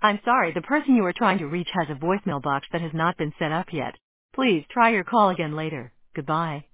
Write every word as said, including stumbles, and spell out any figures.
I'm sorry, the person you are trying to reach has a voicemail box that has not been set up yet. Please try your call again later. Goodbye.